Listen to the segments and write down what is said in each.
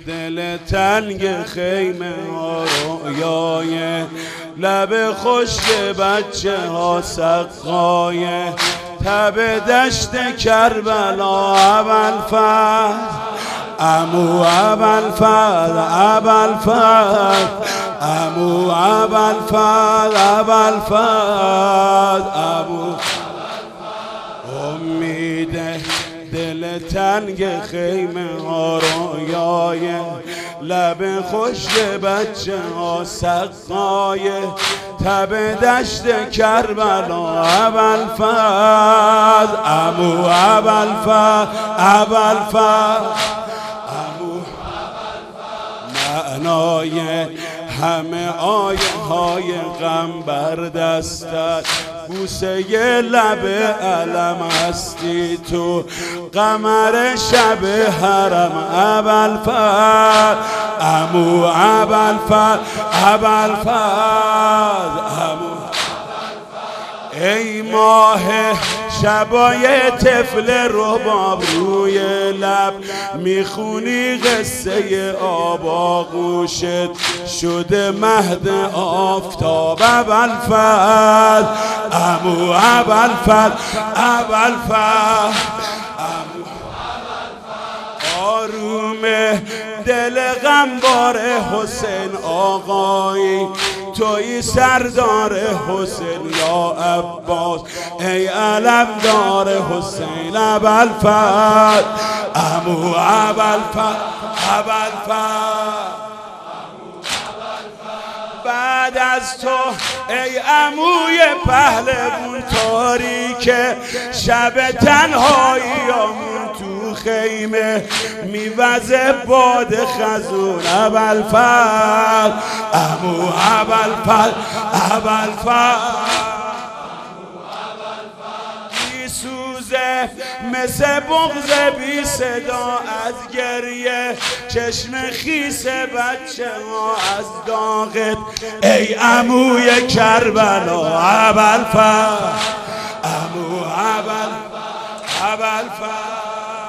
دل تنگ خیمه ها رویای لب خشک بچه ها سقای تب دشت کربلا ابوالفضل عمو ابوالفضل ابوالفضل عمو ابوالفضل ابوالفضل عمو امید دل تنگ خیمه ها رویای لب خشک بچه ها سقای تب دشت کربلا ابوالفضل عمو ابوالفضل ابوالفضل عمو معنای همه آیه های غم بر دستت بوسه لب علم هستی تو قمر شب حرم ابوالفضل عمو ابوالفضل ابوالفضل عمو ای ماه شبای طفل رباب روی لب میخونی قصه آب آغوشت شده مهد آفتاب ابوالفضل عمو ابوالفضل ابوالفضل آروم دل غمبار حسین آقایی توی سردار حسین یا عباس ای علمدار حسین ابوالفضل عمو ابوالفضل ابوالفضل بعد از تو ای عموی پهلوون تاریک شب تنهاییامون تو خیمه میوزه باد خزون ابوالفضل عمو ابوالفضل ابوالفضل میسوزه مثل بغض بی صدا از گریه چشم خیس بچه ها از داغت ای عموی کربلا ابوالفضل عمو ابوالفضل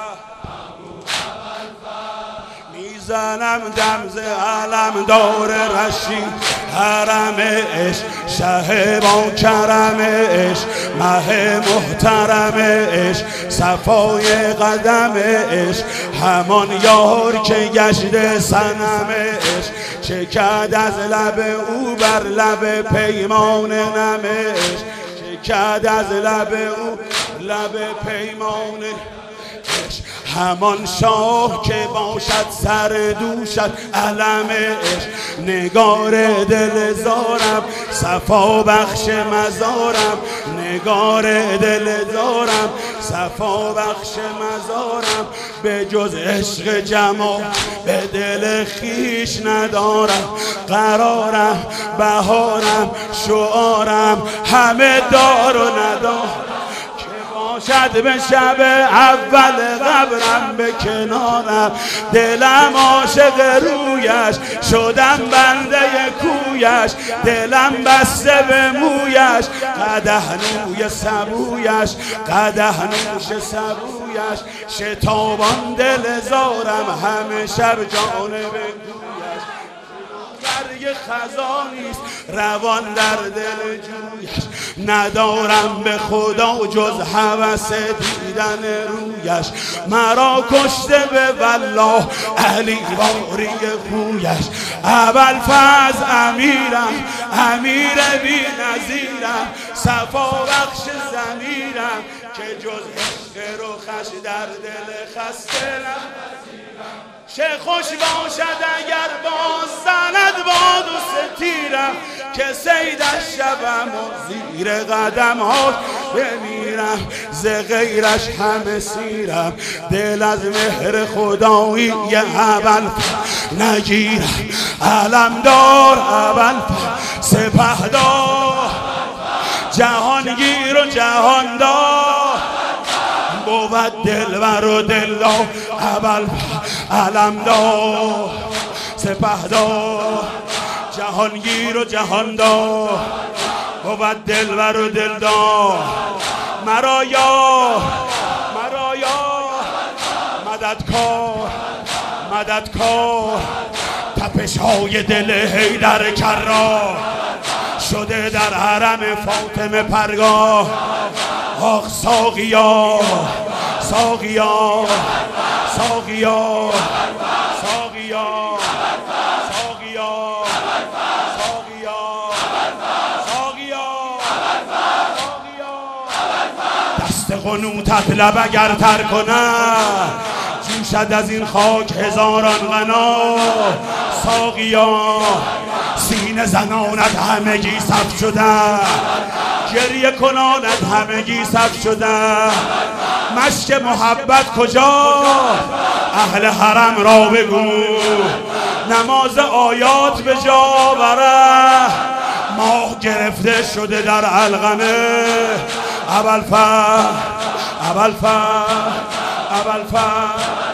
میزنم دمز علم دور رشید حرم عشق شه با کرم عشق مه محترم عشق صفای قدم عشق همان یار که گشت صنم عشق چکد از لب او بر لب پیمان نم عشق چکد از لب او لب پیمان عشق همان شاه که باشد سر دوشت علم عشق نگار دل زارم صفا بخش مزارم نگار دل زارم صفا بخش مزارم به جز عشق جمال به دل خیش ندارم قرارم بهارم شعارم همه دار و ندارم شد به شب اول قبرم به کنارم دلم عاشق رویش شدم بنده کویش دلم بسته به مویش قدح نوی سبویش قدح نوش سبویش شتابان دل زارم همه شب جانب گویش برگ خزانیست روان در دل جویش ندارم به خدا جز هوس دیدن رویش مرا کشته به والله علی باری خویش ابوالفضل امیرم امیر بی نظیرم صفا بخش ضمیرم که جز عشق رخش در دل خسته چه خوش باشد اگر باز زند باد و ستیرم که سیدش شبم و زیر قدم ها بمیرم ز غیرش همه سیرم دل از مهر خدایی ابوالفضل نگیرم علمدار ابوالفضل سپهدار جهانگیر و جهاندار بود دلبر و دلدار ابوالفضل علمدار سپهدار جهانگیر و جهاندار بود دلبر و دلدار مرا یار مددکار مدد کن. تپش های دل حیدر کرار شده در حرم فاطمه پرگاه. آخ ساقیا ساقیا ساقیا ساقیا ساقیا ساقیا ساقیا دست قنوتت لب اگر تر کند جوشد از این خاک هزاران غنا. ساقیا سینه زنانت همگی صف شدن، گریه کنانت همگی صف شدن. مشک محبت کجا؟ اهل حرم را بگو نماز آیات به جا بره. ماه گرفته شده در علقمه. ابوالفضل ابوالفضل ابوالفضل